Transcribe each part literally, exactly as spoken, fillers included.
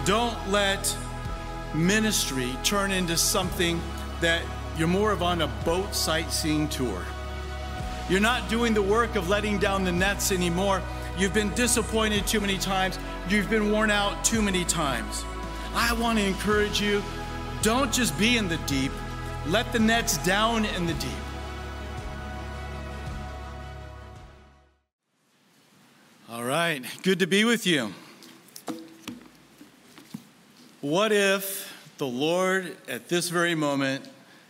Don't let ministry turn into something that you're more of on a boat sightseeing tour. You're not doing the work of letting down the nets anymore. You've been disappointed too many times. You've been worn out too many times. I want to encourage you, don't just be in the deep. Let the nets down in the deep. All right, good to be with you. What if the Lord at this very moment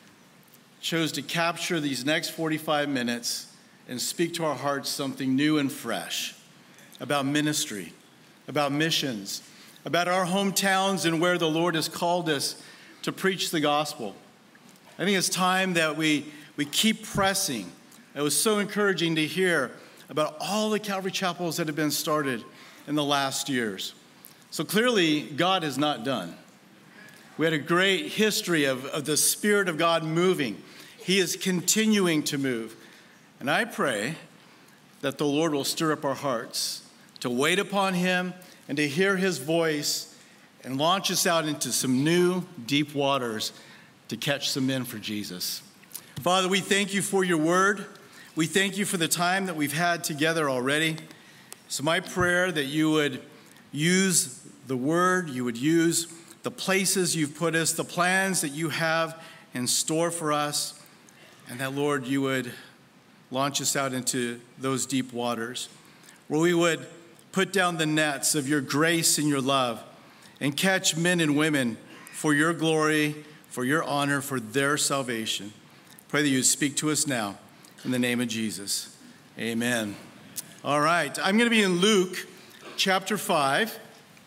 chose to capture these next forty-five minutes and speak to our hearts something new and fresh about ministry, about missions, about our hometowns and where the Lord has called us to preach the gospel. I think it's time that we, we keep pressing. It was so encouraging to hear about all the Calvary chapels that have been started in the last years. So clearly, God is not done. We had a great history of, of the Spirit of God moving. He is continuing to move. And I pray that the Lord will stir up our hearts to wait upon him and to hear his voice and launch us out into some new, deep waters to catch some men for Jesus. Father, we thank you for your word. We thank you for the time that we've had together already. So my prayer that you would use the word, you would use the places you've put us, the plans that you have in store for us, and that, Lord, you would launch us out into those deep waters, where we would put down the nets of your grace and your love and catch men and women for your glory, for your honor, for their salvation. Pray that you would speak to us now in the name of Jesus. Amen. All right, I'm going to be in Luke chapter five.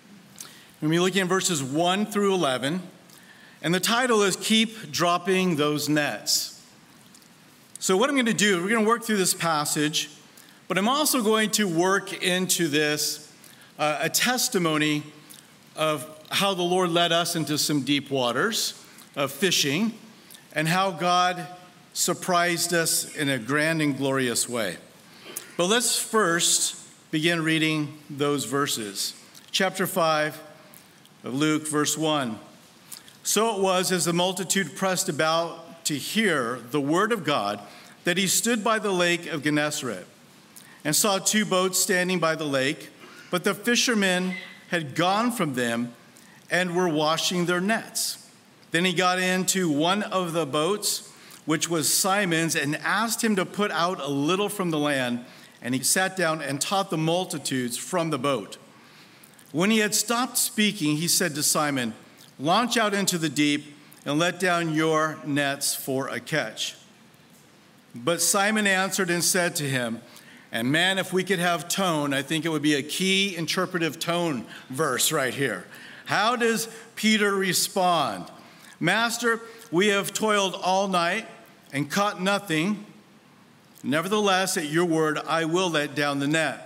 I'm going to be looking at verses one through eleven. And the title is Keep Dropping Those Nets. So what I'm going to do, we're going to work through this passage, but I'm also going to work into this uh, a testimony of how the Lord led us into some deep waters of fishing and how God surprised us in a grand and glorious way. But let's first begin reading those verses. Chapter five of Luke, verse one. So it was, as the multitude pressed about to hear the word of God, that he stood by the lake of Gennesaret and saw two boats standing by the lake, but the fishermen had gone from them and were washing their nets. Then he got into one of the boats, which was Simon's, and asked him to put out a little from the land, and he sat down and taught the multitudes from the boat. When he had stopped speaking, he said to Simon, "Launch out into the deep and let down your nets for a catch." But Simon answered and said to him, and man, if we could have tone, I think it would be a key interpretive tone verse right here. How does Peter respond? "Master, we have toiled all night and caught nothing. Nevertheless, at your word, I will let down the net."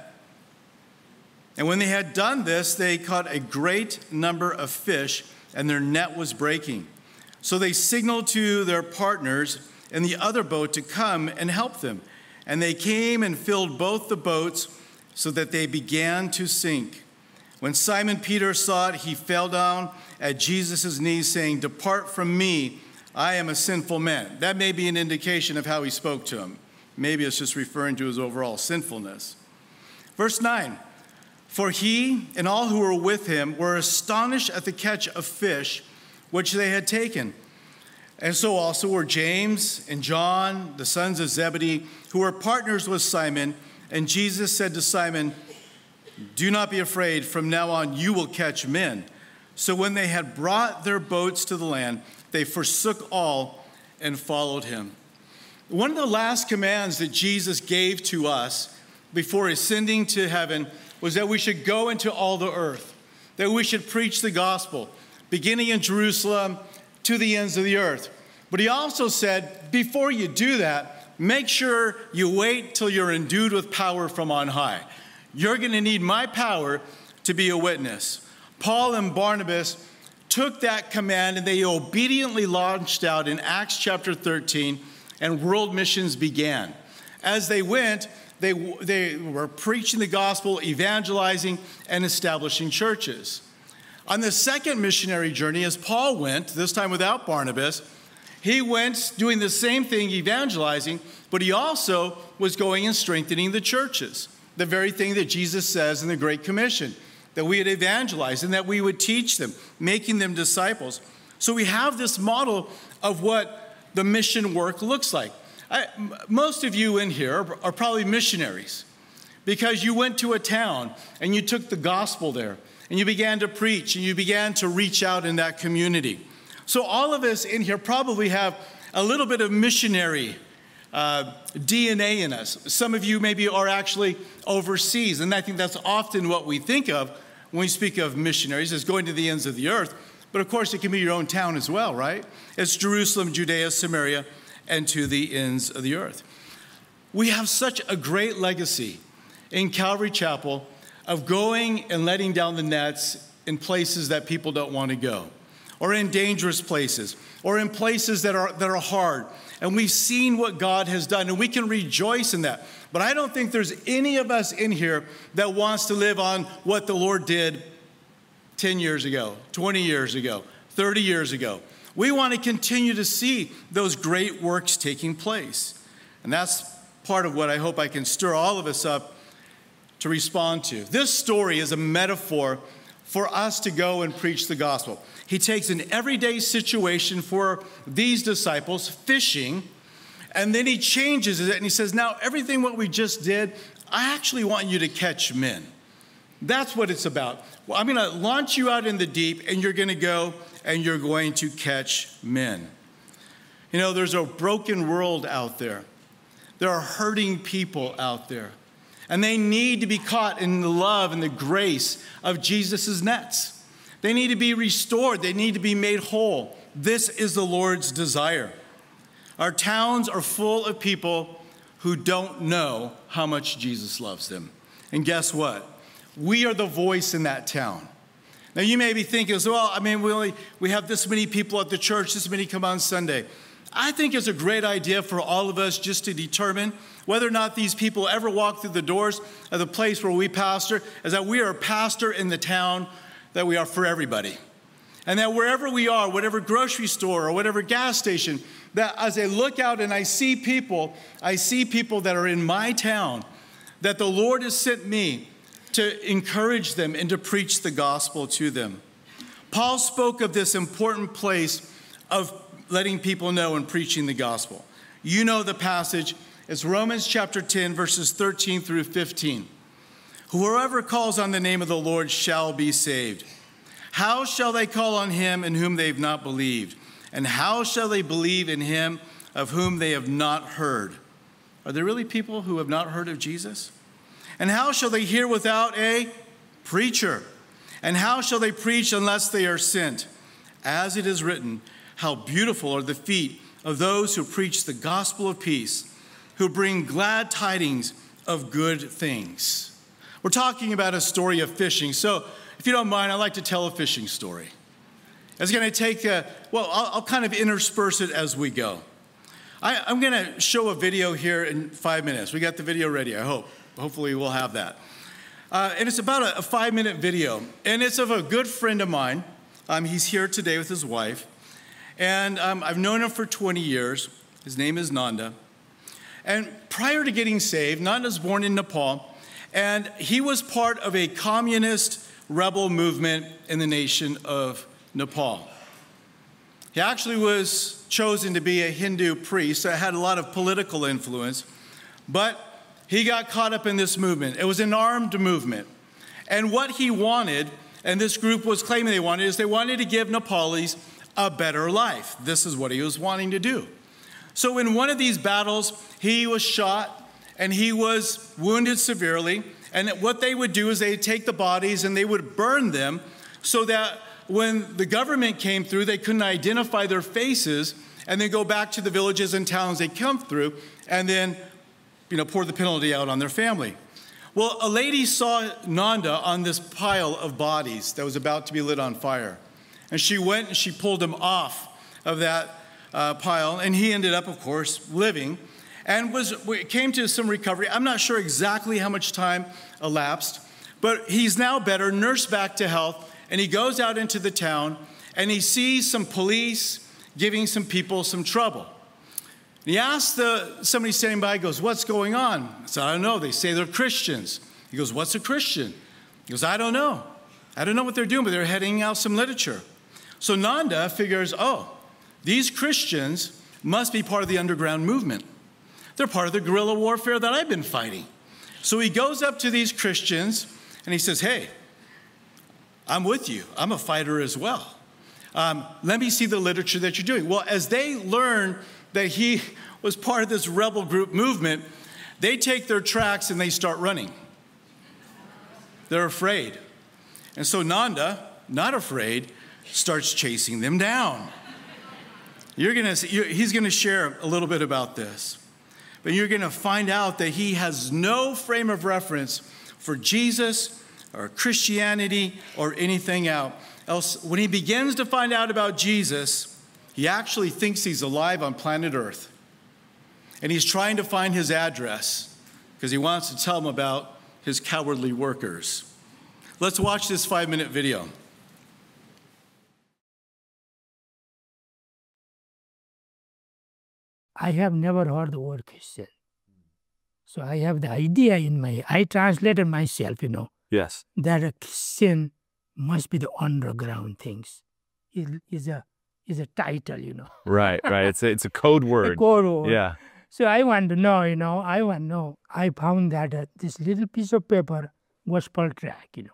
And when they had done this, they caught a great number of fish, and their net was breaking. So they signaled to their partners in the other boat to come and help them. And they came and filled both the boats so that they began to sink. When Simon Peter saw it, he fell down at Jesus' knees, saying, "Depart from me, I am a sinful man." That may be an indication of how he spoke to him. Maybe it's just referring to his overall sinfulness. Verse nine. For he and all who were with him were astonished at the catch of fish which they had taken. And so also were James and John, the sons of Zebedee, who were partners with Simon. And Jesus said to Simon, "Do not be afraid. From now on you will catch men." So when they had brought their boats to the land, they forsook all and followed him. One of the last commands that Jesus gave to us before ascending to heaven was that we should go into all the earth, that we should preach the gospel, beginning in Jerusalem to the ends of the earth. But he also said, before you do that, make sure you wait till you're endued with power from on high. You're going to need my power to be a witness. Paul and Barnabas took that command and they obediently launched out in Acts chapter thirteen, and world missions began. As they went, They, they were preaching the gospel, evangelizing, and establishing churches. On the second missionary journey, as Paul went, this time without Barnabas, he went doing the same thing, evangelizing, but he also was going and strengthening the churches. The very thing that Jesus says in the Great Commission, that we would evangelize and that we would teach them, making them disciples. So we have this model of what the mission work looks like. I, most of you in here are, are probably missionaries because you went to a town and you took the gospel there and you began to preach and you began to reach out in that community. So all of us in here probably have a little bit of missionary uh, D N A in us. Some of you maybe are actually overseas, and I think that's often what we think of when we speak of missionaries, is going to the ends of the earth. But of course, it can be your own town as well, right? It's Jerusalem, Judea, Samaria, and to the ends of the earth. We have such a great legacy in Calvary Chapel of going and letting down the nets in places that people don't want to go, or in dangerous places, or in places that are, that are hard. And we've seen what God has done, and we can rejoice in that. But I don't think there's any of us in here that wants to live on what the Lord did ten years ago, twenty years ago, thirty years ago. We want to continue to see those great works taking place. And that's part of what I hope I can stir all of us up to respond to. This story is a metaphor for us to go and preach the gospel. He takes an everyday situation for these disciples, fishing, and then he changes it and he says, now everything what we just did, I actually want you to catch men. That's what it's about. Well, I'm going to launch you out in the deep and you're going to go and you're going to catch men. You know, there's a broken world out there. There are hurting people out there. And they need to be caught in the love and the grace of Jesus' nets. They need to be restored. They need to be made whole. This is the Lord's desire. Our towns are full of people who don't know how much Jesus loves them. And guess what? We are the voice in that town. Now, you may be thinking, well, I mean, we only, we have this many people at the church, this many come on Sunday. I think it's a great idea for all of us just to determine whether or not these people ever walk through the doors of the place where we pastor, is that we are a pastor in the town, that we are for everybody. And that wherever we are, whatever grocery store or whatever gas station, that as I look out and I see people, I see people that are in my town, that the Lord has sent me to encourage them and to preach the gospel to them. Paul spoke of this important place of letting people know and preaching the gospel. You know the passage. It's Romans chapter ten, verses thirteen through fifteen. Whoever calls on the name of the Lord shall be saved. How shall they call on him in whom they have not believed? And how shall they believe in him of whom they have not heard? Are there really people who have not heard of Jesus? And how shall they hear without a preacher? And how shall they preach unless they are sent? As it is written, how beautiful are the feet of those who preach the gospel of peace, who bring glad tidings of good things. We're talking about a story of fishing. So if you don't mind, I'd like to tell a fishing story. It's going to take, a, well, I'll, I'll kind of intersperse it as we go. I, I'm going to show a video here in five minutes. We got the video ready, I hope. Hopefully we'll have that. Uh, and it's about a, a five-minute video. And it's of a good friend of mine. Um, he's here today with his wife. And um, I've known him for twenty years. His name is Nanda. And prior to getting saved, Nanda was born in Nepal. And he was part of a communist rebel movement in the nation of Nepal. He actually was chosen to be a Hindu priest, so had a lot of political influence. But he got caught up in this movement. It was an armed movement. And what he wanted, and this group was claiming they wanted, is they wanted to give Nepalis a better life. This is what he was wanting to do. So in one of these battles, he was shot and he was wounded severely. And what they would do is they'd take the bodies and they would burn them so that when the government came through, they couldn't identify their faces, and then go back to the villages and towns they come through and then, you know, pour the penalty out on their family. Well, a lady saw Nanda on this pile of bodies that was about to be lit on fire. And she went and she pulled him off of that uh, pile, and he ended up, of course, living. And was came to some recovery. I'm not sure exactly how much time elapsed, but he's now better, nursed back to health, and he goes out into the town, and he sees some police giving some people some trouble. He asks the, somebody standing by, he goes, what's going on? I said, I don't know. They say they're Christians. He goes, what's a Christian? He goes, I don't know. I don't know what they're doing, but they're heading out some literature. So Nanda figures, oh, these Christians must be part of the underground movement. They're part of the guerrilla warfare that I've been fighting. So he goes up to these Christians and he says, hey, I'm with you. I'm a fighter as well. Um, let me see the literature that you're doing. Well, as they learn that he was part of this rebel group movement, they take their tracks and they start running. They're afraid. And so Nanda, not afraid, starts chasing them down. You're gonna, you're, he's going to share a little bit about this. But you're going to find out that he has no frame of reference for Jesus or Christianity or anything else. Else, when he begins to find out about Jesus, he actually thinks he's alive on planet Earth. And he's trying to find his address because he wants to tell them about his cowardly workers. Let's watch this five-minute video. I have never heard the word Christian. So I have the idea in my, I translated myself, you know. Yes. That a Christian must be the underground things. It is a, is a title, you know. Right, right. It's a, it's a code word. A code word. Yeah. So I want to know, you know, I want to know. I found that uh, this little piece of paper, gospel track, you know.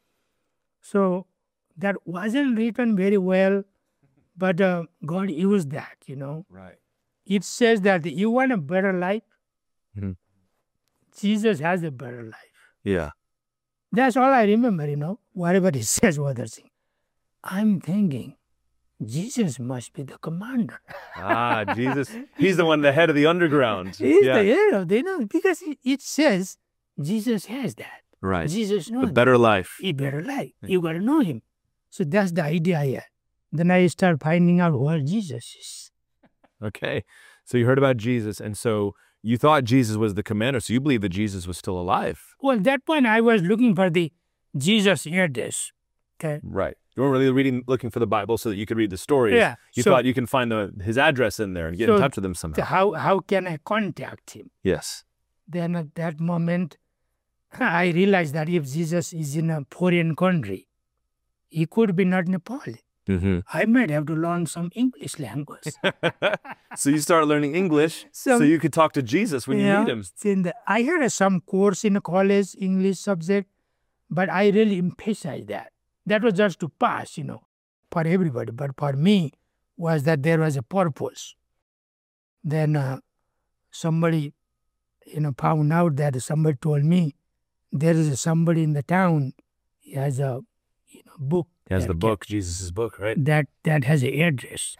So that wasn't written very well, but uh, God used that, you know. Right. It says that you want a better life, mm-hmm. Jesus has a better life. Yeah. That's all I remember, you know, whatever it says, what they're saying. I'm thinking, Jesus must be the commander. Ah, Jesus. He's the one, the head of the underground. He's yeah. the head of the, you know, because it, it says Jesus has that. Right. Jesus knows the better life. A better life. You got to know him. So that's the idea here. Then I start finding out who Jesus is. Okay. So you heard about Jesus, and so you thought Jesus was the commander, so you believe that Jesus was still alive. Well, at that point, I was looking for the Jesus address. Okay. Right. You weren't really reading, looking for the Bible so that you could read the stories. Yeah. You so, thought you can find the, his address in there and get so in touch with him somehow. How, how can I contact him? Yes. Then at that moment, I realized that if Jesus is in a foreign country, he could be not Nepal. Mm-hmm. I might have to learn some English language. So you start learning English so, so you could talk to Jesus when you yeah, meet him. In the, I had a, some course in a college, English subject, but I really emphasized that. That was just to pass, you know, for everybody. But for me, was that there was a purpose. Then uh, somebody, you know, found out that somebody told me there is somebody in the town, he has a you know, book. He has the can, book, Jesus' book, right? That that has an address.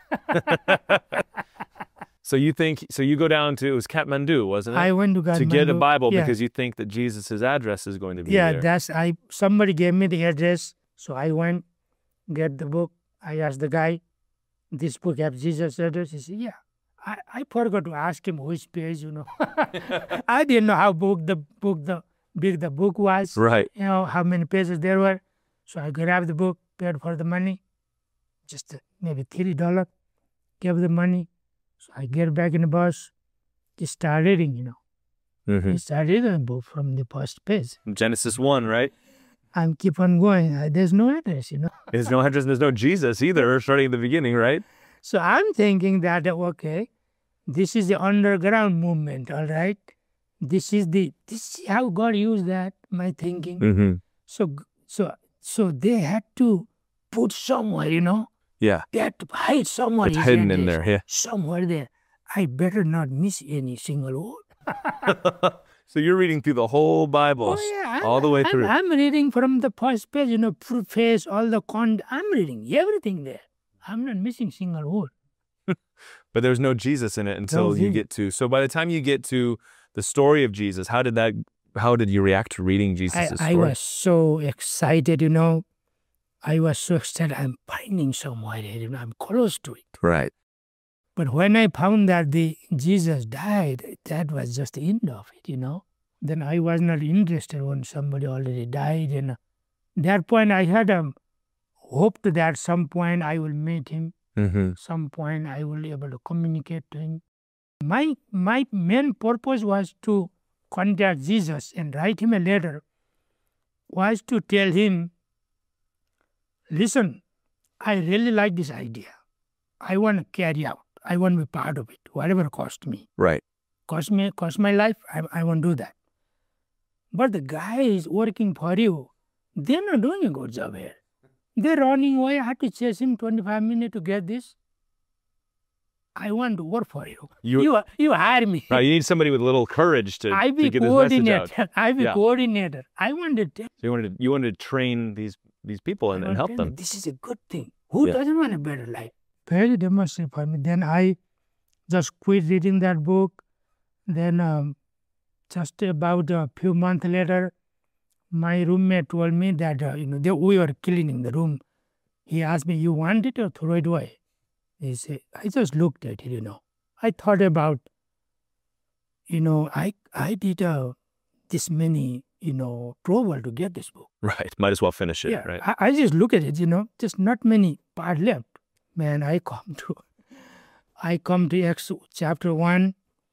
So you think, so you go down to, it was Kathmandu, wasn't it? I went to Kathmandu. To get a Bible yeah. because you think that Jesus' address is going to be yeah, there. Yeah, that's, I, somebody gave me the address, so I went, get the book. I asked the guy, this book has Jesus' address? He said, yeah. I, I forgot to ask him which page, you know. I didn't know how book the book the big the book was. Right. You know, how many pages there were. So I grabbed the book, paid for the money, just uh, maybe thirty dollars, gave the money. So I get back in the bus, just start reading, you know. Mm-hmm. I started reading the book from the first page. Genesis one, right? I'm keep on going. Uh, there's no address, you know. There's no address, there's no Jesus either, starting at the beginning, right? So I'm thinking that, okay, this is the underground movement, all right? This is the, this is how God used that, my thinking. Mm-hmm. So, so, so they had to put somewhere, you know. Yeah. They had to hide somewhere. It's hidden in there, yeah. Somewhere there. I better not miss any single word. So you're reading through the whole Bible, oh, yeah. all the way I'm, through. I'm reading from the first page, you know, preface, all the con. I'm reading everything there. I'm not missing single word. But there's no Jesus in it until no, you get to. So by the time you get to the story of Jesus, how did that? How did you react to reading Jesus' story? I was so excited, you know. I was so excited. I'm finding somewhere, you know, I'm close to it. Right. But when I found that the Jesus died, that was just the end of it, you know. Then I was not interested when somebody already died. And at that point, I had a hoped that some point I will meet him. Mm-hmm. Some point I will be able to communicate to him. My, my main purpose was to contact Jesus and write him a letter, was to tell him, listen, I really like this idea. I want to carry out. I want to be part of it, whatever cost me. Right. Cost me, cost my life, I, I won't do that. But the guys working for you, they're not doing a good job here. They're running away. I had to chase him twenty-five minutes to get this. I want to work for you. You, you, you hire me. Right, you need somebody with a little courage to, I be to get this message out. I be Yeah. coordinator. I want to tell So you wanted to, you wanted to train these these people and, I and want help to tell them. you, This is a good thing. Who Yeah. doesn't want a better life? Very demonstrative for me. Then I just quit reading that book. Then um, just about a few months later, my roommate told me that uh, you know they, we were cleaning the room. He asked me, "You want it or throw it away?" He said, "I just looked at it, you know. I thought about, you know, I I did uh, this many, you know, trouble to get this book. Right. Might as well finish it. Yeah, Right. I, I just look at it, you know, just not many part left. Man, I come to, I come to Acts chapter one.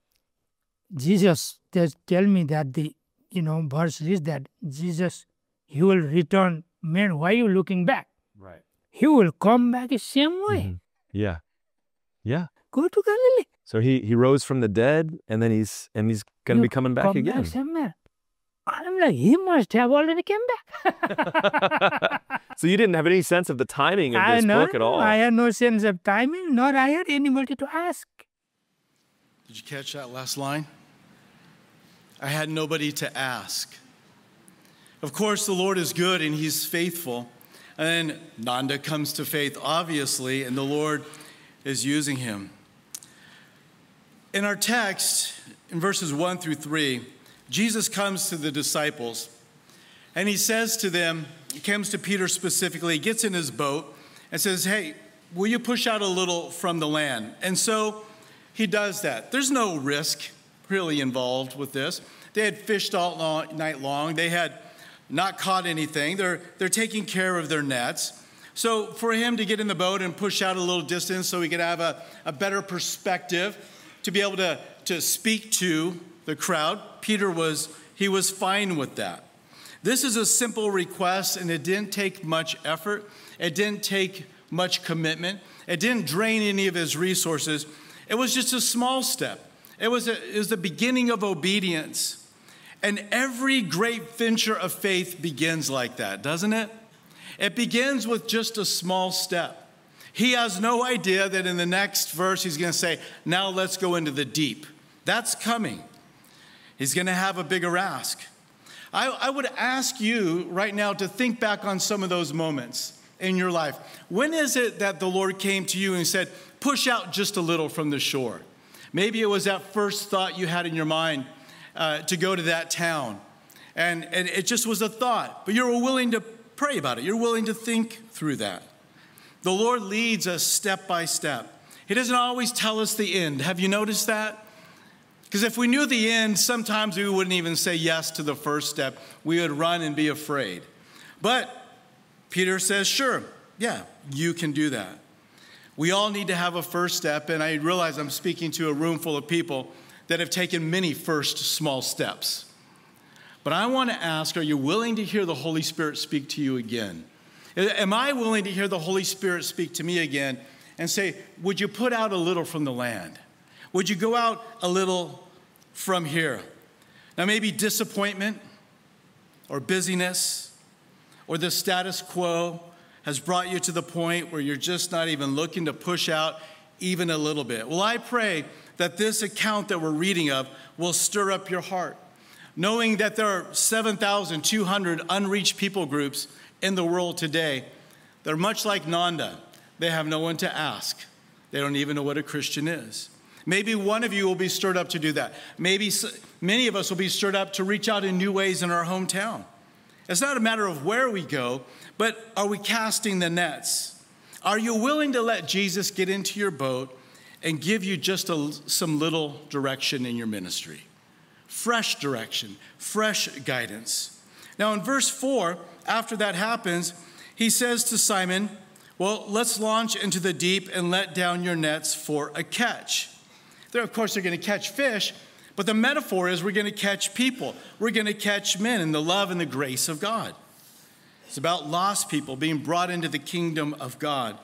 Jesus just tell me that the, you know, verse is that Jesus, he will return. Man, why are you looking back? Right. He will come back the same way. Mhm. Yeah. Yeah. Go to Galilee. So he he rose from the dead, and then he's and he's going to You be coming back come again. Back somewhere. I'm like, he must have already came back. So you didn't have any sense of the timing of I this know, book at all. I had no sense of timing, nor I had anybody to ask. Did you catch that last line? I had nobody to ask. Of course, the Lord is good and he's faithful. And then Nanda comes to faith, obviously, and the Lord is using him. In our text, in verses one through three, Jesus comes to the disciples and he says to them, he comes to Peter specifically, he gets in his boat and says, hey, will you push out a little from the land? And so he does that. There's no risk really involved with this. They had fished all long, night long. They had not caught anything. They're, they're taking care of their nets. So for him to get in the boat and push out a little distance so he could have a, a better perspective, to be able to, to speak to the crowd, Peter was, he was fine with that. This is a simple request, and it didn't take much effort. It didn't take much commitment. It didn't drain any of his resources. It was just a small step. It was, a, it was the beginning of obedience. And every great venture of faith begins like that, doesn't it? It begins with just a small step. He has no idea that in the next verse he's going to say, now let's go into the deep. That's coming. He's going to have a bigger ask. I, I would ask you right now to think back on some of those moments in your life. When is it that the Lord came to you and said, push out just a little from the shore? Maybe it was that first thought you had in your mind uh, to go to that town. And, and it just was a thought, but you were willing to pray about it. You're willing to think through that. The Lord leads us step by step. He doesn't always tell us the end. Have you noticed that? Because if we knew the end, sometimes we wouldn't even say yes to the first step. We would run and be afraid. But Peter says, sure, yeah, you can do that. We all need to have a first step, and I realize I'm speaking to a room full of people that have taken many first small steps. But I want to ask, are you willing to hear the Holy Spirit speak to you again? Am I willing to hear the Holy Spirit speak to me again and say, would you put out a little from the land? Would you go out a little from here? Now, maybe disappointment or busyness or the status quo has brought you to the point where you're just not even looking to push out even a little bit. Well, I pray that this account that we're reading of will stir up your heart, knowing that there are seven thousand two hundred unreached people groups in the world today. They're much like Nanda. They have no one to ask. They don't even know what a Christian is. Maybe one of you will be stirred up to do that. Maybe many of us will be stirred up to reach out in new ways in our hometown. It's not a matter of where we go, but are we casting the nets? Are you willing to let Jesus get into your boat and give you just a, some little direction in your ministry? Fresh direction, fresh guidance. Now in verse four, after that happens, he says to Simon, well, let's launch into the deep and let down your nets for a catch. There, of course, they're going to catch fish, but the metaphor is we're going to catch people. We're going to catch men in the love and the grace of God. It's about lost people being brought into the kingdom of God.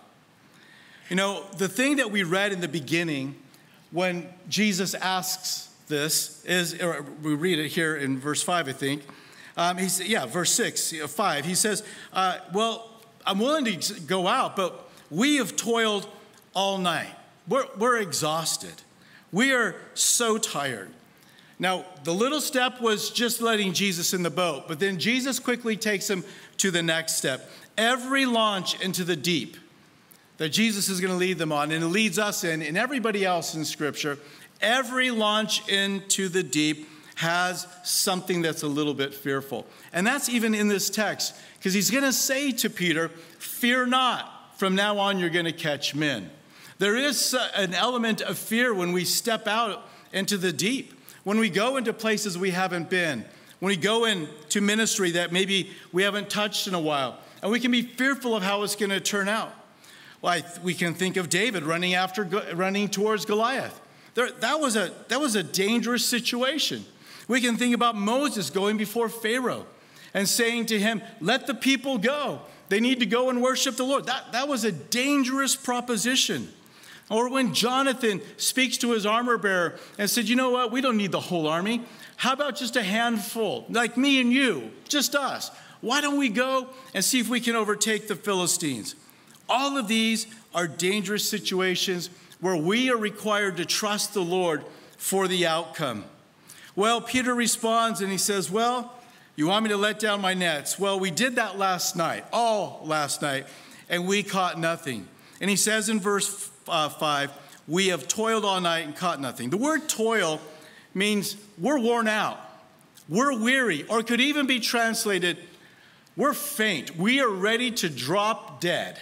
You know, the thing that we read in the beginning when Jesus asks this is, or we read it here in verse five, I think. Um, he's, yeah, verse six, five. He says, uh, well, I'm willing to go out, but we have toiled all night. We're, we're exhausted. We are so tired. Now, the little step was just letting Jesus in the boat, but then Jesus quickly takes him to the next step. Every launch into the deep that Jesus is going to lead them on, and it leads us in, and everybody else in Scripture, every launch into the deep has something that's a little bit fearful. And that's even in this text, because he's going to say to Peter, fear not, from now on you're going to catch men. There is an element of fear when we step out into the deep, when we go into places we haven't been, when we go into ministry that maybe we haven't touched in a while, and we can be fearful of how it's going to turn out. Well, we can think of David running after, running towards Goliath. There, that was a that was a dangerous situation. We can think about Moses going before Pharaoh and saying to him, "Let the people go. They need to go and worship the Lord." That that was a dangerous proposition. Or when Jonathan speaks to his armor bearer and said, "You know what? We don't need the whole army. How about just a handful, like me and you, just us? Why don't we go and see if we can overtake the Philistines?" All of these are dangerous situations where we are required to trust the Lord for the outcome. Well, Peter responds and he says, well, you want me to let down my nets? Well, we did that last night, all last night, and we caught nothing. And he says in verse uh, five, we have toiled all night and caught nothing. The word toil means we're worn out, we're weary, or it could even be translated, we're faint. We are ready to drop dead.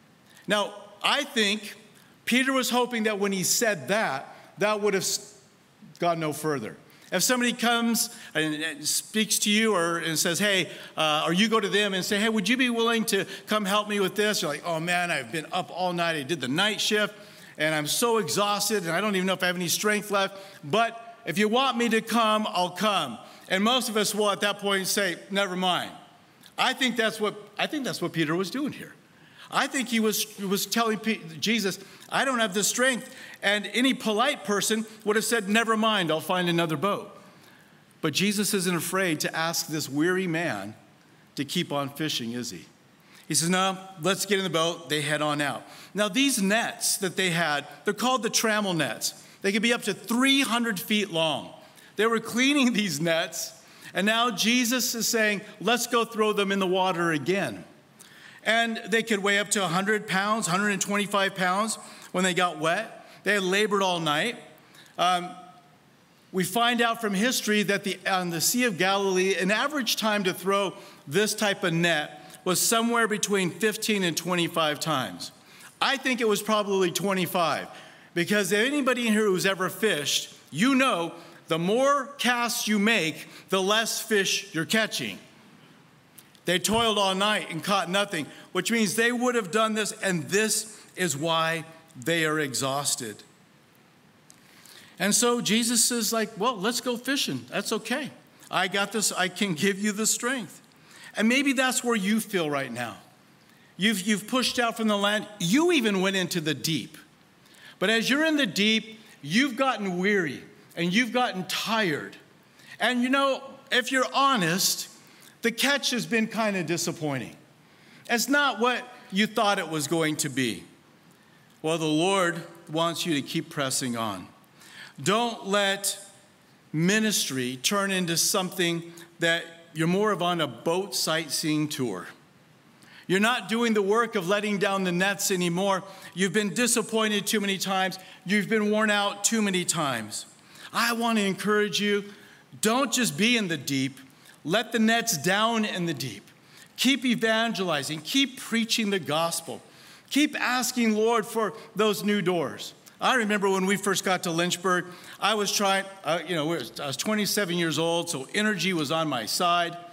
Now, I think Peter was hoping that when he said that, that would have gone no further. If somebody comes and speaks to you or and says, hey, uh, or you go to them and say, hey, would you be willing to come help me with this? You're like, oh man, I've been up all night. I did the night shift and I'm so exhausted and I don't even know if I have any strength left. But if you want me to come, I'll come. And most of us will at that point say, never mind. I think that's what, I think that's what Peter was doing here. I think he was, was telling Jesus, I don't have the strength. And any polite person would have said, never mind, I'll find another boat. But Jesus isn't afraid to ask this weary man to keep on fishing, is he? He says, no, let's get in the boat. They head on out. Now, these nets that they had, they're called the trammel nets. They could be up to three hundred feet long. They were cleaning these nets, and now Jesus is saying, let's go throw them in the water again. And they could weigh up to one hundred pounds, one hundred twenty-five pounds when they got wet. They had labored all night. Um, we find out from history that the, on the Sea of Galilee, an average time to throw this type of net was somewhere between fifteen and twenty-five times. I think it was probably twenty-five, because anybody in here who's ever fished, you know the more casts you make, the less fish you're catching. They toiled all night and caught nothing, which means they would have done this, and this is why they are exhausted. And so Jesus is like, well, let's go fishing. That's okay. I got this. I can give you the strength. And maybe that's where you feel right now. You've, you've pushed out from the land. You even went into the deep. But as you're in the deep, you've gotten weary and you've gotten tired. And you know, if you're honest, the catch has been kind of disappointing. It's not what you thought it was going to be. Well, the Lord wants you to keep pressing on. Don't let ministry turn into something that you're more of on a boat sightseeing tour. You're not doing the work of letting down the nets anymore. You've been disappointed too many times. You've been worn out too many times. I want to encourage you, don't just be in the deep. Let the nets down in the deep. Keep evangelizing. Keep preaching the gospel. Keep asking Lord for those new doors. I remember when we first got to Lynchburg, I was trying, uh, you know, I was twenty-seven years old, so energy was on my side.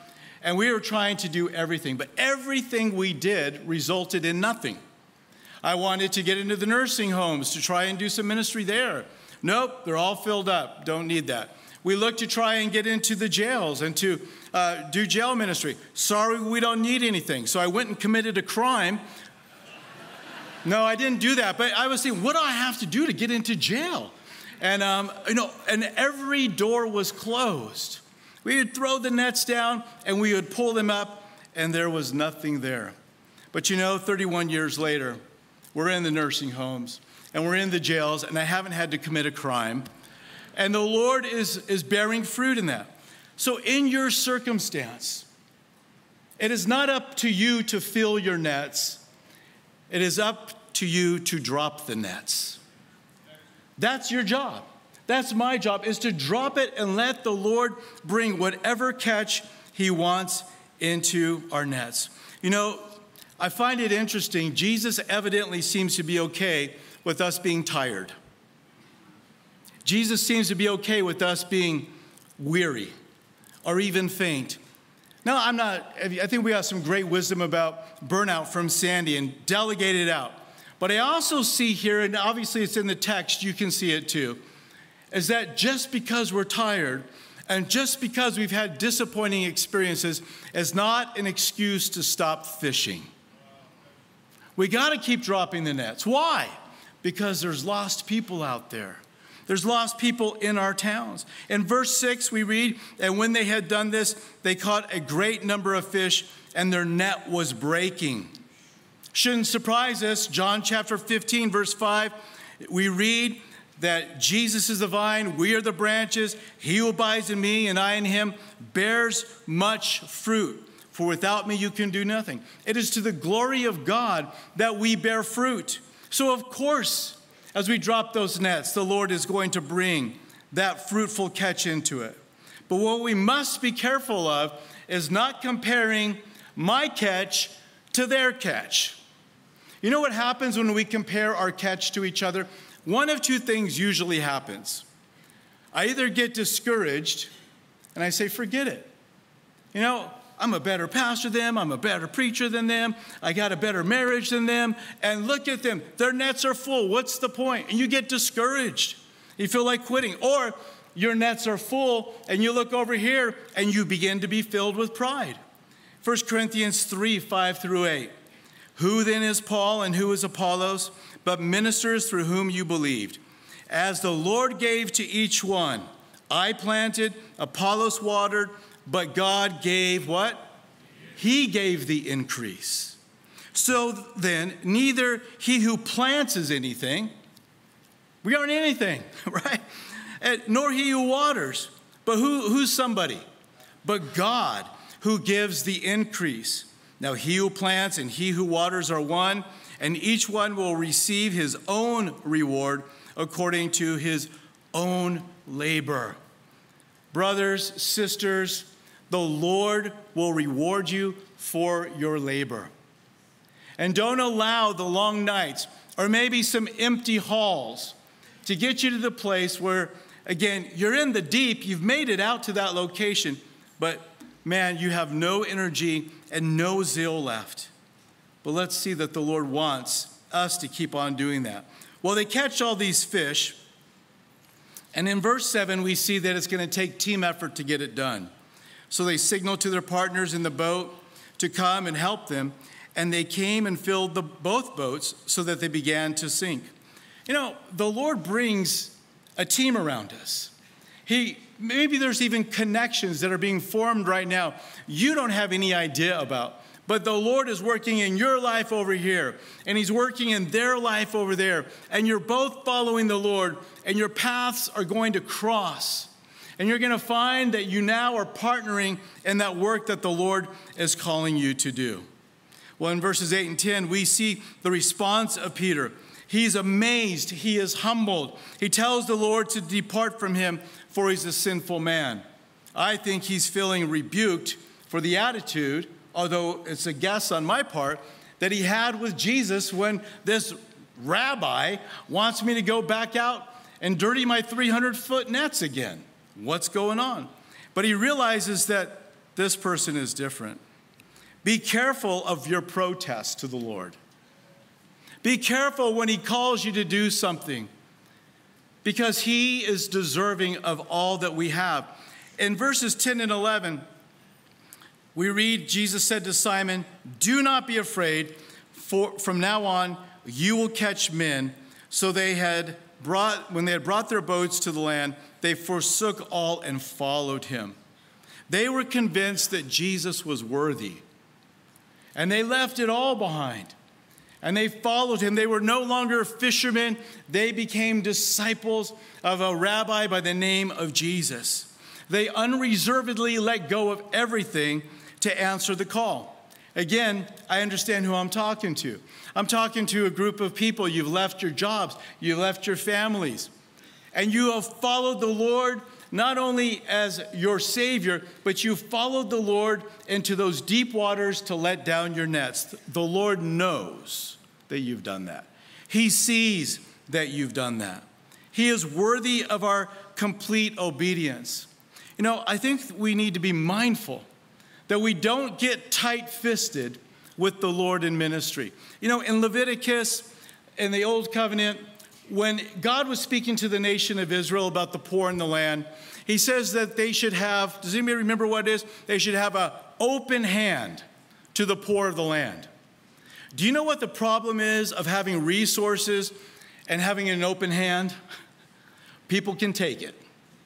and we were trying to do everything. But everything we did resulted in nothing. I wanted to get into the nursing homes to try and do some ministry there. Nope, they're all filled up. Don't need that. We looked to try and get into the jails and to uh, do jail ministry. Sorry, we don't need anything. So I went and committed a crime. No, I didn't do that. But I was thinking, what do I have to do to get into jail? And, um, you know, and every door was closed. We would throw the nets down and we would pull them up and there was nothing there. But you know, thirty-one years later, we're in the nursing homes and we're in the jails and I haven't had to commit a crime. And the Lord is, is bearing fruit in that. So in your circumstance, it is not up to you to fill your nets. It is up to you to drop the nets. That's your job. That's my job, is to drop it and let the Lord bring whatever catch he wants into our nets. You know, I find it interesting. Jesus evidently seems to be okay with us being tired. Jesus seems to be okay with us being weary or even faint. Now, I'm not, I think we have some great wisdom about burnout from Sandy and delegate it out. But I also see here, and obviously it's in the text, you can see it too, is that just because we're tired and just because we've had disappointing experiences is not an excuse to stop fishing. We got to keep dropping the nets. Why? Because there's lost people out there. There's lost people in our towns. In verse six, we read, and when they had done this, they caught a great number of fish, and their net was breaking. Shouldn't surprise us. John chapter fifteen, verse five, we read that Jesus is the vine, we are the branches. He who abides in me and I in him bears much fruit. For without me you can do nothing. It is to the glory of God that we bear fruit. So of course, as we drop those nets, the Lord is going to bring that fruitful catch into it. But what we must be careful of is not comparing my catch to their catch. You know what happens when we compare our catch to each other? One of two things usually happens. I either get discouraged and I say, forget it. You know, I'm a better pastor than them. I'm a better preacher than them. I got a better marriage than them. And look at them. Their nets are full. What's the point? And you get discouraged. You feel like quitting. Or your nets are full and you look over here and you begin to be filled with pride. First Corinthians three, five through eight. Who then is Paul and who is Apollos, but ministers through whom you believed? As the Lord gave to each one, I planted, Apollos watered, but God gave what? He gave the increase. So then, neither he who plants is anything. We aren't anything, right? And nor he who waters. But who, who's somebody? But God who gives the increase. Now he who plants and he who waters are one, and each one will receive his own reward according to his own labor. Brothers, sisters, the Lord will reward you for your labor. And don't allow the long nights or maybe some empty halls to get you to the place where, again, you're in the deep, you've made it out to that location, but man, you have no energy and no zeal left. But let's see that the Lord wants us to keep on doing that. Well, they catch all these fish, and in verse seven, we see that it's going to take team effort to get it done. So they signaled to their partners in the boat to come and help them, and they came and filled the, both boats so that they began to sink. You know, the Lord brings a team around us. He, maybe there's even connections that are being formed right now you don't have any idea about. But the Lord is working in your life over here, and he's working in their life over there. And you're both following the Lord, and your paths are going to cross. And you're going to find that you now are partnering in that work that the Lord is calling you to do. Well, in verses eight and ten, we see the response of Peter. He's amazed. He is humbled. He tells the Lord to depart from him, for he's a sinful man. I think he's feeling rebuked for the attitude, although it's a guess on my part, that he had with Jesus when this rabbi wants me to go back out and dirty my three hundred foot nets again. What's going on? But he realizes that this person is different. Be careful of your protest to the Lord. Be careful when he calls you to do something, because he is deserving of all that we have. In verses ten and eleven, we read, Jesus said to Simon, "Do not be afraid, for from now on you will catch men." So they had brought, when they had brought their boats to the land, they forsook all and followed him. They were convinced that Jesus was worthy, and they left it all behind. And they followed him. They were no longer fishermen. They became disciples of a rabbi by the name of Jesus. They unreservedly let go of everything to answer the call. Again, I understand who I'm talking to. I'm talking to a group of people. You've left your jobs. You've left your families. And you have followed the Lord not only as your Savior, but you followed the Lord into those deep waters to let down your nets. The Lord knows that you've done that. He sees that you've done that. He is worthy of our complete obedience. You know, I think we need to be mindful that we don't get tight-fisted with the Lord in ministry. You know, in Leviticus, in the Old Covenant, when God was speaking to the nation of Israel about the poor in the land, he says that they should have, does anybody remember what it is? They should have an open hand to the poor of the land. Do you know what the problem is of having resources and having an open hand? People can take it.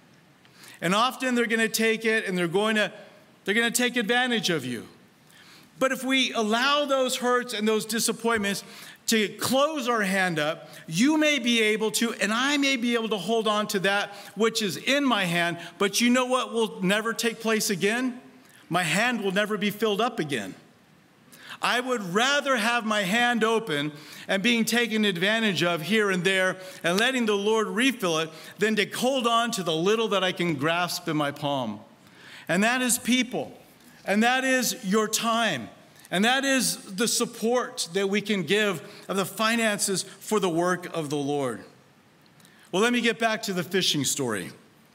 And often they're going to take it and they're going to, they're going to take advantage of you. But if we allow those hurts and those disappointments to close our hand up, you may be able to, and I may be able to hold on to that which is in my hand, but you know what will never take place again? My hand will never be filled up again. I would rather have my hand open and being taken advantage of here and there and letting the Lord refill it than to hold on to the little that I can grasp in my palm. And that is people, and that is your time. And that is the support that we can give of the finances for the work of the Lord. Well, let me get back to the fishing story.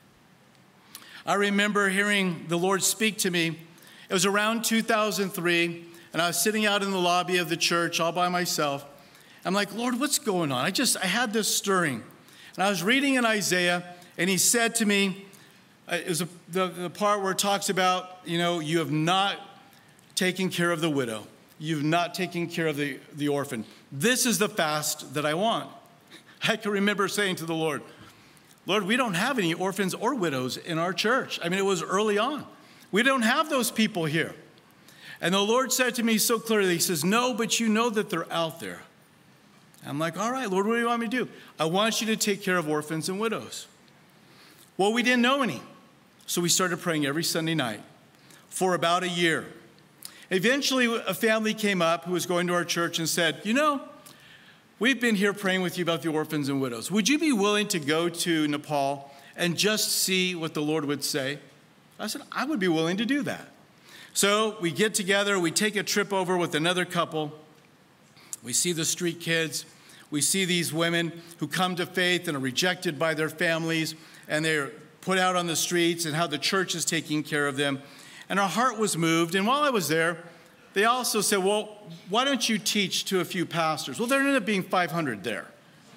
I remember hearing the Lord speak to me. It was around two thousand three, and I was sitting out in the lobby of the church all by myself. I'm like, Lord, what's going on? I just, I had this stirring. And I was reading in Isaiah, and he said to me, it was a, the, the part where it talks about, you know, you have not taking care of the widow. You've not taken care of the, the orphan. This is the fast that I want. I can remember saying to the Lord, Lord, we don't have any orphans or widows in our church. I mean, it was early on. We don't have those people here. And the Lord said to me so clearly, he says, no, but you know that they're out there. I'm like, all right, Lord, what do you want me to do? I want you to take care of orphans and widows. Well, we didn't know any. So we started praying every Sunday night for about a year. Eventually, a family came up who was going to our church and said, you know, we've been here praying with you about the orphans and widows. Would you be willing to go to Nepal and just see what the Lord would say? I said, I would be willing to do that. So we get together, we take a trip over with another couple. We see the street kids. We see these women who come to faith and are rejected by their families, and they're put out on the streets, and how the church is taking care of them. And our heart was moved. And while I was there, they also said, well, why don't you teach to a few pastors? Well, there ended up being five hundred there.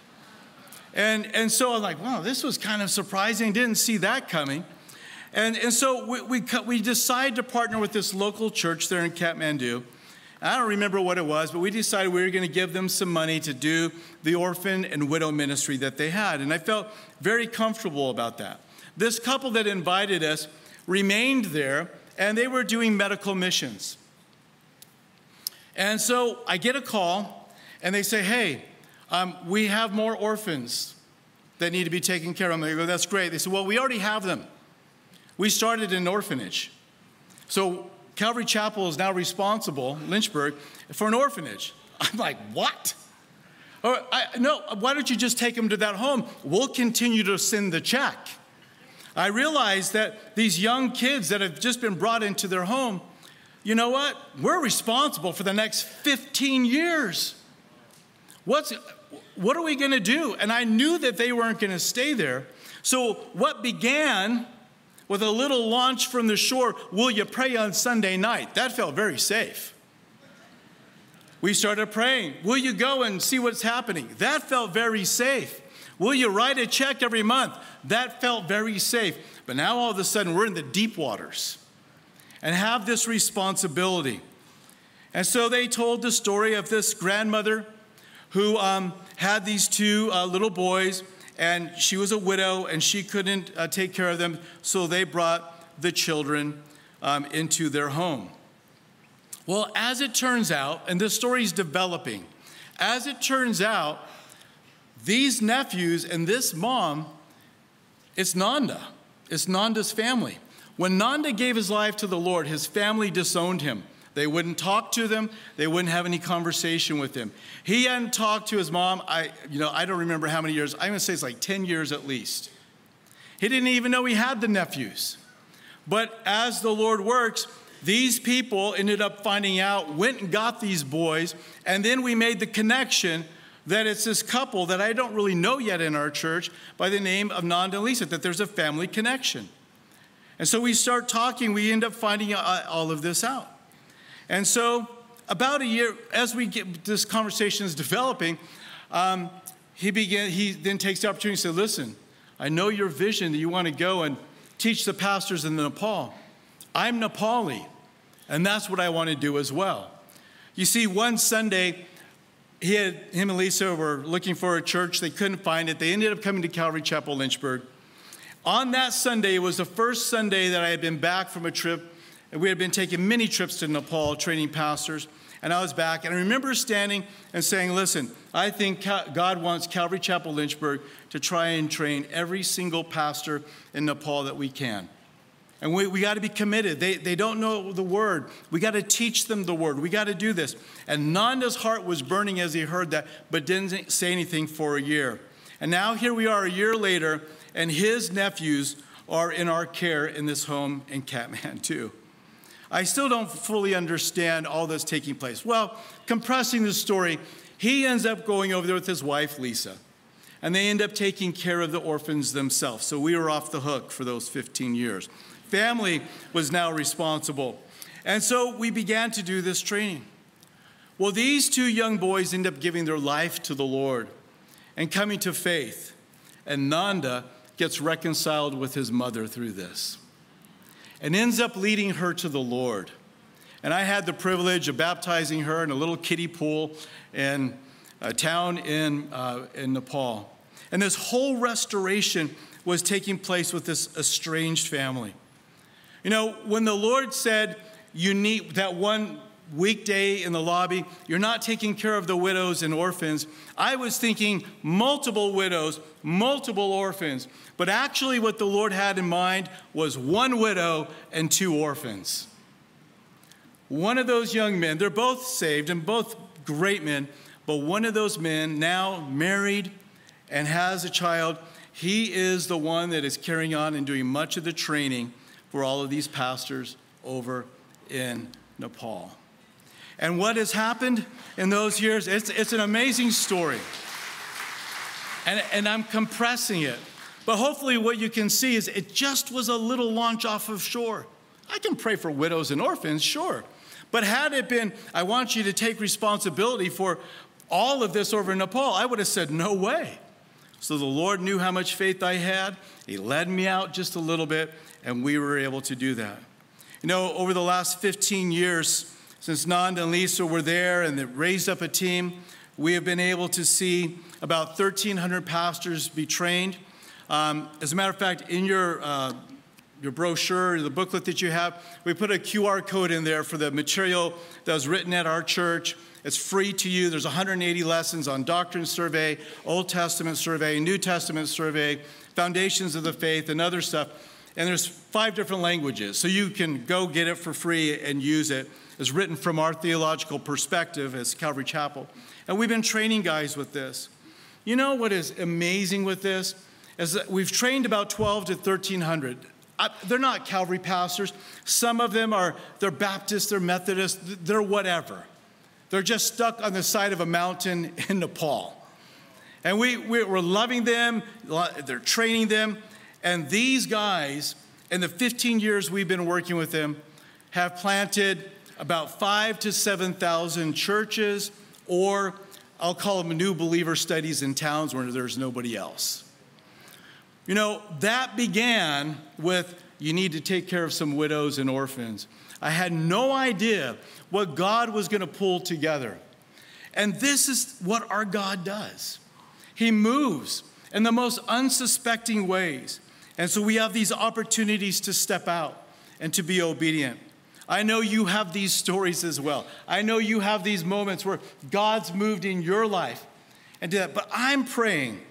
And, and so I'm like, wow, this was kind of surprising. Didn't see that coming. And, and so we, we, we decided to partner with this local church there in Kathmandu. I don't remember what it was, but we decided we were going to give them some money to do the orphan and widow ministry that they had. And I felt very comfortable about that. This couple that invited us remained there, and they were doing medical missions. And so I get a call, and they say, hey, um, we have more orphans that need to be taken care of. I go, that's great. They said, well, we already have them. We started an orphanage. So Calvary Chapel is now responsible, Lynchburg, for an orphanage. I'm like, what? Or, I, no, why don't you just take them to that home? We'll continue to send the check. I realized that these young kids that have just been brought into their home, you know what? We're responsible for the next fifteen years. What's, what are we going to do? And I knew that they weren't going to stay there. So what began with a little launch from the shore, will you pray on Sunday night? That felt very safe. We started praying. Will you go and see what's happening? That felt very safe. Will you write a check every month? That felt very safe. But now all of a sudden we're in the deep waters and have this responsibility. And so they told the story of this grandmother who um, had these two uh, little boys, and she was a widow and she couldn't uh, take care of them, so they brought the children um, into their home. Well, as it turns out, and this story is developing, as it turns out, these nephews and this mom, it's Nanda. It's Nanda's family. When Nanda gave his life to the Lord, his family disowned him. They wouldn't talk to them. They wouldn't have any conversation with him. He hadn't talked to his mom, I, you know, I don't remember how many years. I'm going to say it's like ten years at least. He didn't even know he had the nephews. But as the Lord works, these people ended up finding out, went and got these boys, and then we made the connection that it's this couple that I don't really know yet in our church by the name of Nanda and Lisa, that there's a family connection. And so we start talking, we end up finding all of this out. And so about a year, as we get this conversation is developing, um, he began, he then takes the opportunity to say, listen, I know your vision that you want to go and teach the pastors in Nepal. I'm Nepali, and that's what I want to do as well. You see, one Sunday, he had, him and Lisa were looking for a church. They couldn't find it. They ended up coming to Calvary Chapel, Lynchburg. On that Sunday, it was the first Sunday that I had been back from a trip, and we had been taking many trips to Nepal, training pastors, and I was back. And I remember standing and saying, listen, I think God wants Calvary Chapel, Lynchburg to try and train every single pastor in Nepal that we can. And we, we got to be committed. They, they don't know the word. We got to teach them the word. We got to do this. And Nanda's heart was burning as he heard that, but didn't say anything for a year. And now here we are a year later, and his nephews are in our care in this home in Kathmandu. I still don't fully understand all that's taking place. Well, compressing the story, he ends up going over there with his wife, Lisa. And they end up taking care of the orphans themselves. So we were off the hook for those fifteen years. Family was now responsible. And so we began to do this training. Well, these two young boys end up giving their life to the Lord and coming to faith. And Nanda gets reconciled with his mother through this and ends up leading her to the Lord. And I had the privilege of baptizing her in a little kiddie pool in a town in, uh, in Nepal. And this whole restoration was taking place with this estranged family. You know, when the Lord said, you need that one weekday in the lobby, you're not taking care of the widows and orphans, I was thinking multiple widows, multiple orphans. But actually what the Lord had in mind was one widow and two orphans. One of those young men, they're both saved and both great men, but one of those men now married and has a child, he is the one that is carrying on and doing much of the training for all of these pastors over in Nepal. And what has happened in those years, it's, it's an amazing story. And, and I'm compressing it. But hopefully what you can see is it just was a little launch off of shore. I can pray for widows and orphans, sure. But had it been, I want you to take responsibility for all of this over in Nepal, I would have said, no way. So the Lord knew how much faith I had. He led me out just a little bit, and we were able to do that. You know, over the last fifteen years, since Nanda and Lisa were there and they raised up a team, we have been able to see about thirteen hundred pastors be trained. Um, as a matter of fact, in your, uh, your brochure, the booklet that you have, we put a Q R code in there for the material that was written at our church. It's free to you. There's one hundred eighty lessons on Doctrine Survey, Old Testament Survey, New Testament Survey, Foundations of the Faith, and other stuff. And there's five different languages, so you can go get it for free and use it. It's written from our theological perspective as Calvary Chapel. And we've been training guys with this. You know what is amazing with this? Is that we've trained about twelve to thirteen hundred. I, they're not Calvary pastors. Some of them are, they're Baptist, they're Methodist, they're whatever. They're just stuck on the side of a mountain in Nepal. And we, we're loving them, they're training them. And these guys in the fifteen years we've been working with them, have planted about five to seven thousand churches, or I'll call them new believer studies in towns where there's nobody else. You know, that began with, you need to take care of some widows and orphans. I had no idea what God was going to pull together. And this is what our God does. He moves in the most unsuspecting ways. And so we have these opportunities to step out and to be obedient. I know you have these stories as well. I know you have these moments where God's moved in your life and did that. But I'm praying,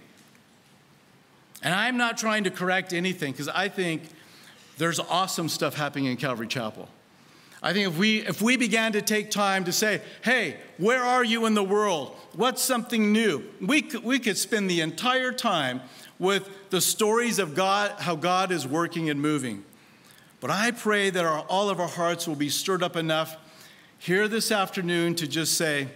and I'm not trying to correct anything, because I think there's awesome stuff happening in Calvary Chapel. I think if we if we began to take time to say, hey, where are you in the world? What's something new? We could, we could spend the entire time with the stories of God, how God is working and moving. But I pray that our, all of our hearts will be stirred up enough here this afternoon to just say,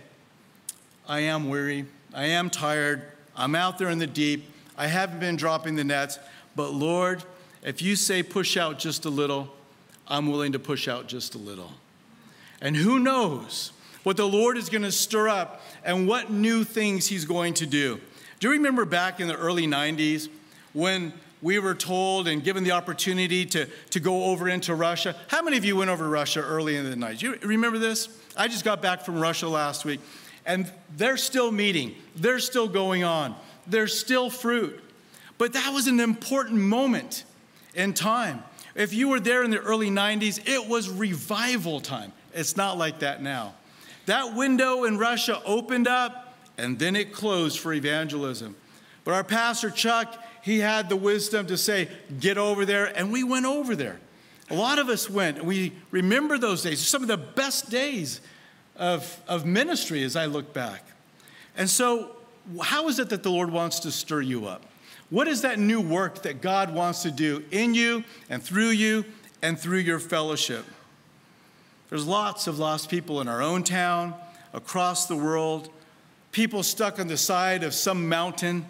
I am weary, I am tired, I'm out there in the deep, I haven't been dropping the nets, but Lord, if you say push out just a little, I'm willing to push out just a little. And who knows what the Lord is going to stir up and what new things he's going to do. Do you remember back in the early nineties when we were told and given the opportunity to, to go over into Russia? How many of you went over to Russia early in the night? You remember this? I just got back from Russia last week, and they're still meeting. They're still going on. There's still fruit. But that was an important moment in time. If you were there in the early nineties, it was revival time. It's not like that now. That window in Russia opened up, and then it closed for evangelism. But our pastor, Chuck, he had the wisdom to say, get over there, and we went over there. A lot of us went, and we remember those days. Some of the best days of, of ministry as I look back. And so how is it that the Lord wants to stir you up? What is that new work that God wants to do in you and through you and through your fellowship? There's lots of lost people in our own town, across the world, people stuck on the side of some mountain.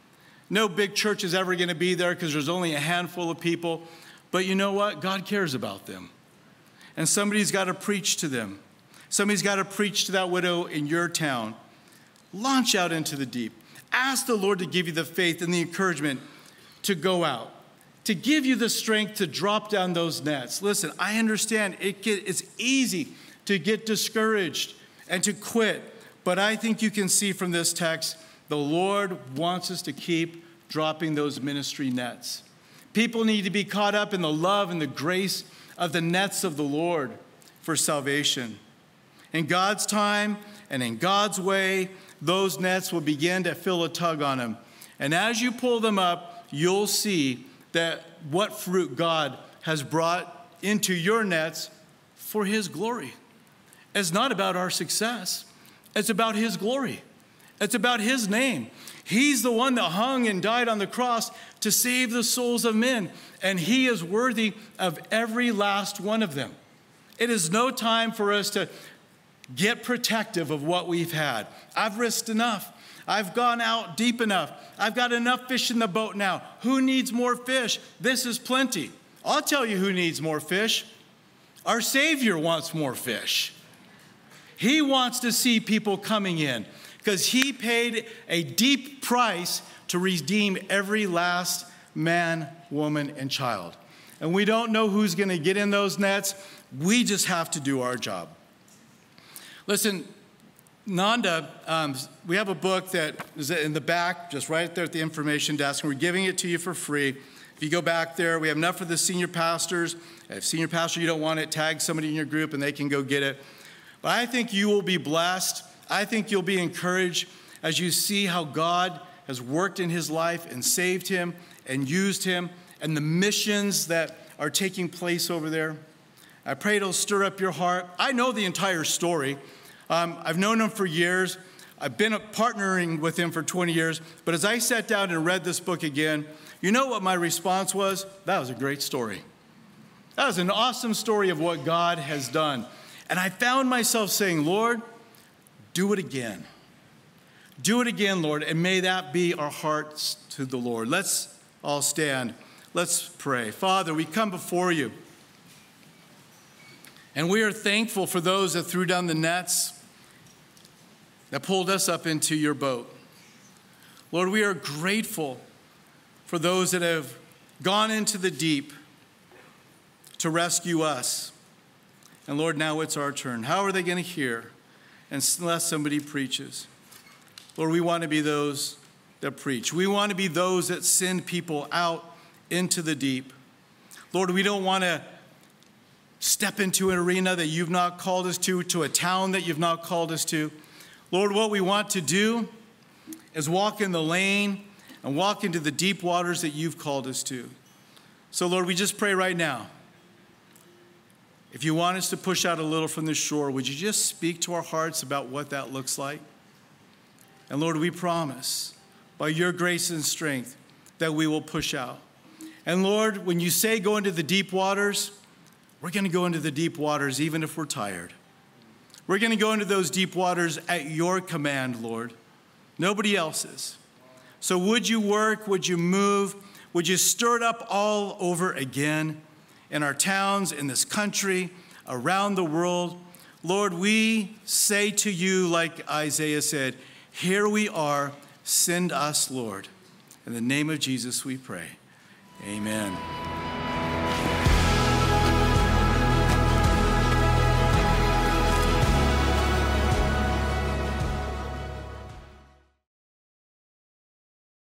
No big church is ever going to be there because there's only a handful of people. But you know what? God cares about them. And somebody's got to preach to them. Somebody's got to preach to that widow in your town. Launch out into the deep. Ask the Lord to give you the faith and the encouragement to go out, to give you the strength to drop down those nets. Listen, I understand it get, it's easy to get discouraged and to quit. But I think you can see from this text, the Lord wants us to keep dropping those ministry nets. People need to be caught up in the love and the grace of the nets of the Lord for salvation. In God's time and in God's way, those nets will begin to feel a tug on them. And as you pull them up, you'll see that what fruit God has brought into your nets for his glory. It's not about our success. It's about his glory. It's about his name. He's the one that hung and died on the cross to save the souls of men, and he is worthy of every last one of them. It is no time for us to get protective of what we've had. I've risked enough. I've gone out deep enough. I've got enough fish in the boat now. Who needs more fish? This is plenty. I'll tell you who needs more fish. Our Savior wants more fish. He wants to see people coming in because he paid a deep price to redeem every last man, woman, and child. And we don't know who's going to get in those nets. We just have to do our job. Listen, Nanda, um, we have a book that is in the back, just right there at the information desk, and we're giving it to you for free. If you go back there, we have enough for the senior pastors. If senior pastor, you don't want it, tag somebody in your group and they can go get it. But I think you will be blessed. I think you'll be encouraged as you see how God has worked in his life and saved him and used him and the missions that are taking place over there. I pray it'll stir up your heart. I know the entire story. Um, I've known him for years. I've been partnering with him for twenty years. But as I sat down and read this book again, you know what my response was? That was a great story. That was an awesome story of what God has done. And I found myself saying, Lord, do it again. Do it again, Lord, and may that be our hearts to the Lord. Let's all stand. Let's pray. Father, we come before you, and we are thankful for those that threw down the nets that pulled us up into your boat. Lord, we are grateful for those that have gone into the deep to rescue us. And Lord, now it's our turn. How are they going to hear unless somebody preaches? Lord, we want to be those that preach. We want to be those that send people out into the deep. Lord, we don't want to step into an arena that you've not called us to, to a town that you've not called us to. Lord, what we want to do is walk in the lane and walk into the deep waters that you've called us to. So, Lord, we just pray right now. If you want us to push out a little from the shore, would you just speak to our hearts about what that looks like? And Lord, we promise, by your grace and strength, that we will push out. And Lord, when you say go into the deep waters, we're going to go into the deep waters even if we're tired. We're going to go into those deep waters at your command, Lord. Nobody else's. So would you work? Would you move? Would you stir it up all over again in our towns, in this country, around the world? Lord, we say to you, like Isaiah said, here we are, send us, Lord. In the name of Jesus we pray. Amen.